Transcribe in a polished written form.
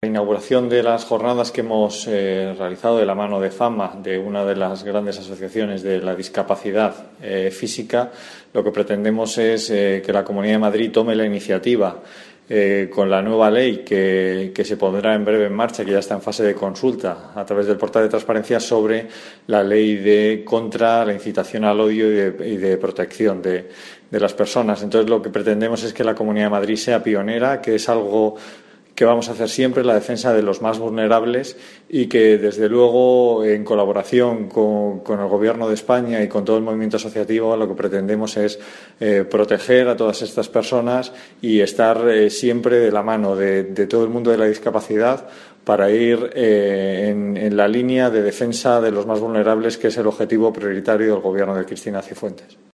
La inauguración de las jornadas que hemos realizado de la mano de FAMA, de una de las grandes asociaciones de la discapacidad física, lo que pretendemos es que la Comunidad de Madrid tome la iniciativa con la nueva ley que se pondrá en breve en marcha, que ya está en fase de consulta a través del portal de transparencia, sobre la ley contra la incitación al odio y de protección de las personas. Entonces, lo que pretendemos es que la Comunidad de Madrid sea pionera, que es algo que vamos a hacer siempre, la defensa de los más vulnerables, y que, desde luego, en colaboración con el Gobierno de España y con todo el movimiento asociativo, lo que pretendemos es proteger a todas estas personas y estar siempre de la mano de todo el mundo de la discapacidad para ir en la línea de defensa de los más vulnerables, que es el objetivo prioritario del Gobierno de Cristina Cifuentes.